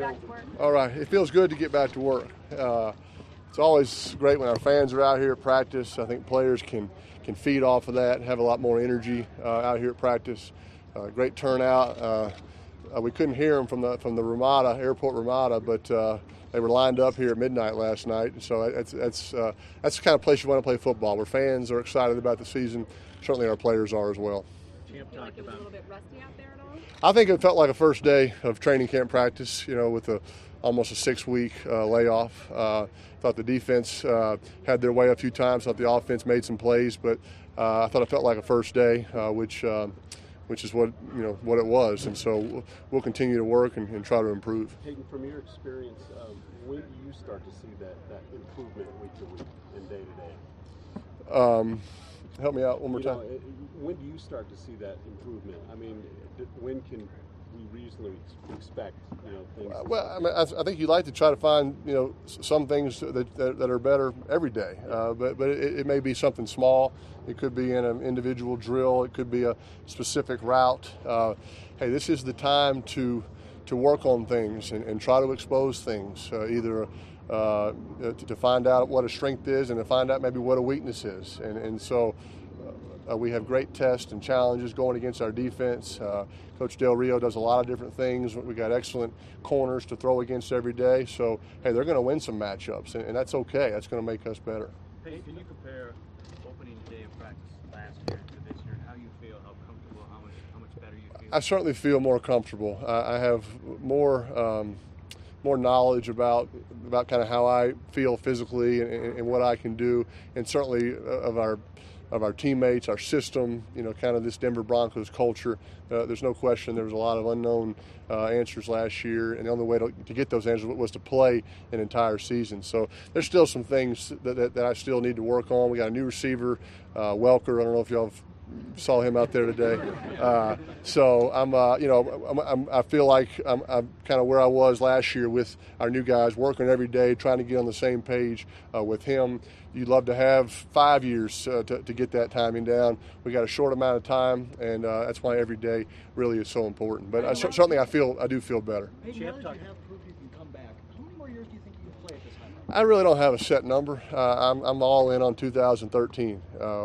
back to work? All right. It feels good to get back to work. It's always great when our fans are out here at practice. I think players can feed off of that, have a lot more energy out here at practice. Great turnout. We couldn't hear them from the Ramada, Airport Ramada, but they were lined up here at midnight last night. So that's the kind of place you want to play football, where fans are excited about the season. Certainly our players are as well. Do you feel like it was a little bit rusty out there at all? I think it felt like a first day of training camp practice, with almost a 6-week layoff. Thought the defense had their way a few times. Thought the offense made some plays, but I thought it felt like a first day, which is what it was. And so we'll continue to work and try to improve. Peyton, from your experience, when do you start to see that improvement week to week and day to day? Help me out one more time. When do you start to see that improvement? I mean, when can we reasonably expect things? Well, I think you'd like to try to find some things that are better every day, but it may be something small. It could be in an individual drill. It could be a specific route. Hey, this is the time to work on things and try to expose things, either to find out what a strength is and to find out maybe what a weakness is. And so we have great tests and challenges going against our defense. Coach Del Rio does a lot of different things. We got excellent corners to throw against every day. So, hey, they're going to win some matchups, and that's okay. That's going to make us better. Hey, can you compare opening day of practice last year to this year? How you feel, how comfortable, how much better you feel? I certainly feel more comfortable. I have more knowledge about kind of how I feel physically and what I can do, and certainly of our teammates, our system, kind of this Denver Broncos culture. There's no question there was a lot of unknown answers last year, and the only way to get those answers was to play an entire season. So there's still some things that I still need to work on. We got a new receiver, Welker. I don't know if y'all saw him out there today. So I feel like I'm kind of where I was last year with our new guys, working every day, trying to get on the same page with him. You'd love to have 5 years to get that timing down. We got a short amount of time, and that's why every day really is so important. But certainly I do feel better. Hey, now that you have proof you can come back, how many more years do you think you can play at this time? I really don't have a set number. I'm all in on 2013.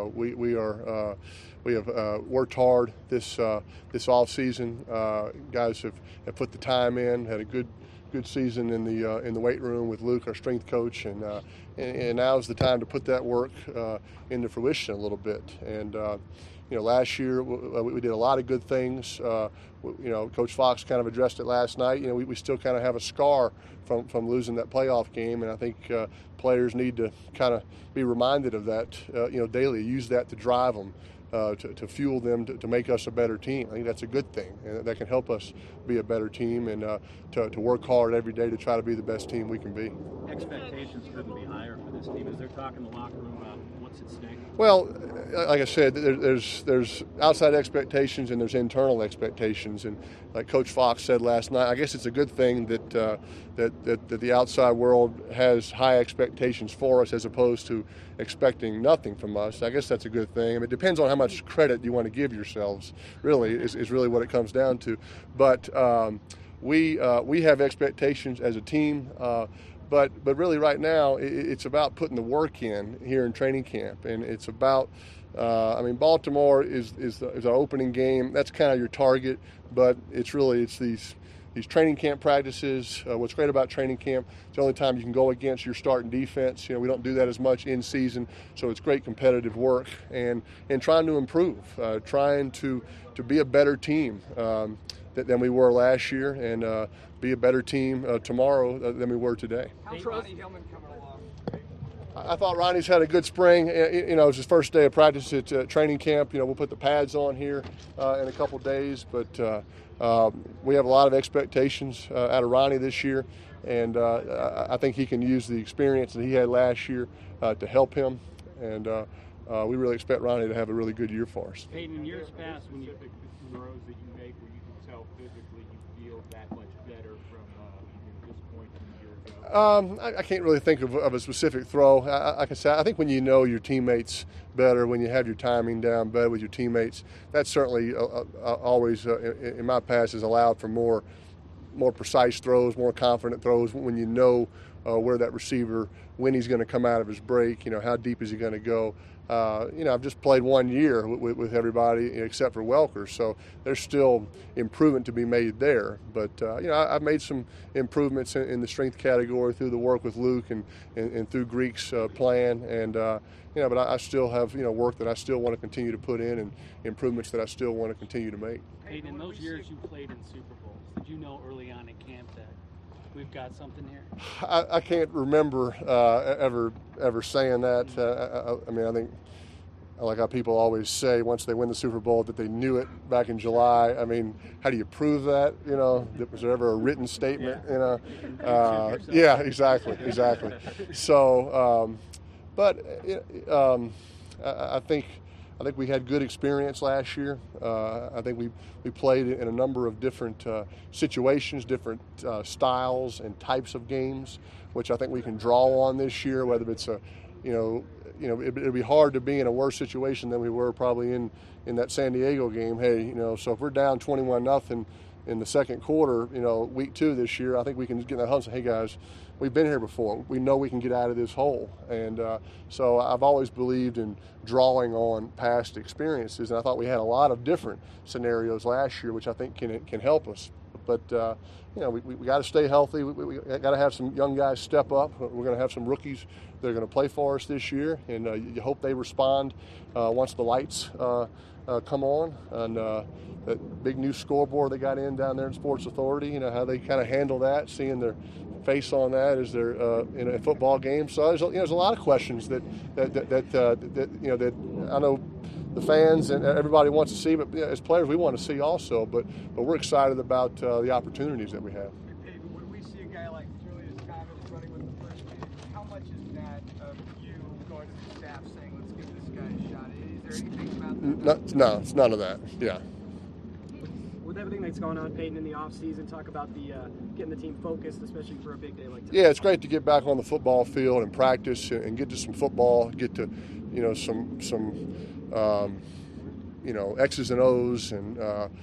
We have worked hard this off season. Guys have put the time in. Had a good season in the weight room with Luke, our strength coach, and now is the time to put that work into fruition a little bit. And last year we did a lot of good things. Coach Fox kind of addressed it last night. We still kind of have a scar from losing that playoff game, and I think players need to kind of be reminded of that daily. Use that to drive them. To fuel them to make us a better team. I think that's a good thing, and that can help us be a better team and to work hard every day to try to be the best team we can be. Expectations couldn't be higher for this team. Is there talk in the locker room about what's at stake? Well, like I said, there's outside expectations and there's internal expectations, and like Coach Fox said last night, I guess it's a good thing that the outside world has high expectations for us as opposed to expecting nothing from us. I guess that's a good thing. I mean, it depends on how much credit you want to give yourselves. Really, is really what it comes down to. But we have expectations as a team. But really right now it's about putting the work in here in training camp, and it's about Baltimore is our opening game. That's kind of your target, but it's these training camp practices. What's great about training camp, it's the only time you can go against your starting defense. We don't do that as much in season, so it's great competitive work and trying to improve, trying to be a better team than we were last year, and be a better team tomorrow than we were today. How's Ronnie Hillman coming along? I thought Ronnie's had a good spring. It was his first day of practice at training camp. We'll put the pads on here in a couple days, but we have a lot of expectations out of Ronnie this year, and I think he can use the experience that he had last year to help him, and we really expect Ronnie to have a really good year for us. Peyton, in years past, when you pick the throws that you make where you can tell physically you feel that much better from this point from a year ago? I can't really think of a specific throw. Like I said, I think when you know your teammates better, when you have your timing down better with your teammates, that certainly always, in my past, has allowed for more more precise throws, more confident throws when you know where that receiver, when he's going to come out of his break, how deep is he going to go. I've just played 1 year with everybody except for Welker, so there's still improvement to be made there. But I've made some improvements in the strength category through the work with Luke and through Greek's plan, and but I still have work that I still want to continue to put in and improvements that I still want to continue to make. Peyton, in those years you played in Super Bowls, did you know early on in camp that we've got something here? I can't remember ever saying that. I think, like how people always say once they win the Super Bowl that they knew it back in July. I mean, how do you prove that? Was there ever a written statement? Yeah, exactly. So, I think we had good experience last year. I think we played in a number of different situations, different styles and types of games, which I think we can draw on this year. Whether it's it'd be hard to be in a worse situation than we were probably in that San Diego game. Hey, so if we're down 21-0 in the second quarter, week 2 this year, I think we can get in that hunt and say, hey guys, we've been here before. We know we can get out of this hole. And so I've always believed in drawing on past experiences, and I thought we had a lot of different scenarios last year, which I think can help us. But we got to stay healthy. We got to have some young guys step up. We're going to have some rookies that are going to play for us this year, and you hope they respond once the lights come on. And that big new scoreboard they got in down there in Sports Authority, how they kind of handle that, seeing their face on that as they're in a football game. So there's a lot of questions that I know the fans and everybody wants to see, but as players we want to see also. But we're excited about the opportunities that we have. Hey, when we see a guy like Julius Thomas running with the first team, how much is that of you going to the staff saying, let's give this guy a shot? Is there anything about that? No, it's none of that. Yeah. With everything that's going on, Peyton, in the offseason, talk about the getting the team focused, especially for a big day like today. Yeah, it's great to get back on the football field and practice and get to some football, get to some X's and O's and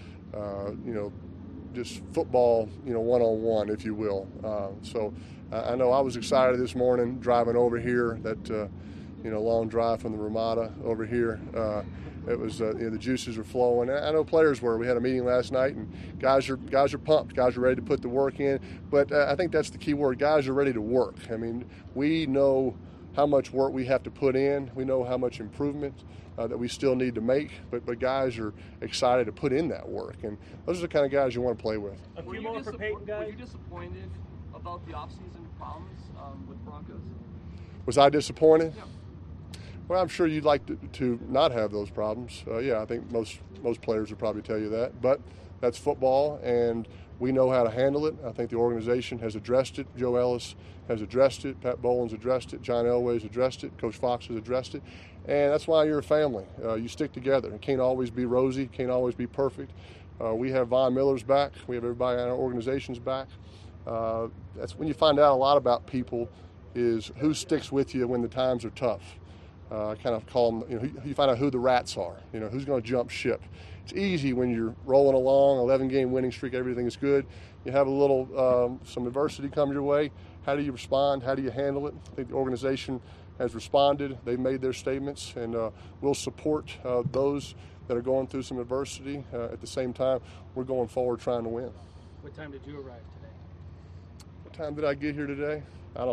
just football one-on-one, if you will. So I know I was excited this morning driving over here. That long drive from the Ramada over here. It was the juices were flowing. I know players were. We had a meeting last night, and guys are pumped. Guys are ready to put the work in. But I think that's the key word. Guys are ready to work. I mean, we know how much work we have to put in. We know how much improvement that we still need to make. But guys are excited to put in that work, and those are the kind of guys you want to play with. Were you disappointed about the offseason problems with Broncos? Was I disappointed? Yeah. Well, I'm sure you'd like to not have those problems. I think most players would probably tell you that. But that's football, and we know how to handle it. I think the organization has addressed it. Joe Ellis has addressed it. Pat Bowlen's addressed it. John Elway's addressed it. Coach Fox has addressed it. And that's why you're a family. You stick together. It can't always be rosy. Can't always be perfect. We have Von Miller's back. We have everybody in our organization's back. That's when you find out a lot about people is who sticks with you when the times are tough. Kind of call them, you find out who the rats are, who's going to jump ship. It's easy when you're rolling along, 11-game winning streak, everything is good. You have a little, some adversity come your way. How do you respond? How do you handle it? I think the organization has responded. They've made their statements, and we'll support those that are going through some adversity. At the same time, we're going forward trying to win. What time did you arrive today? What time did I get here today?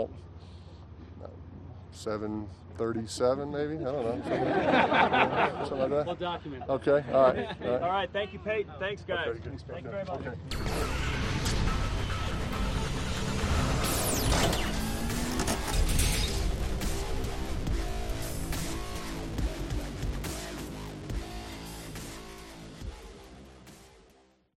7:37 maybe? I don't know. Something like that. We'll document. Okay. All right. All right. Thank you, Peyton. Thanks, guys. Okay, good. Thank you very much. Okay.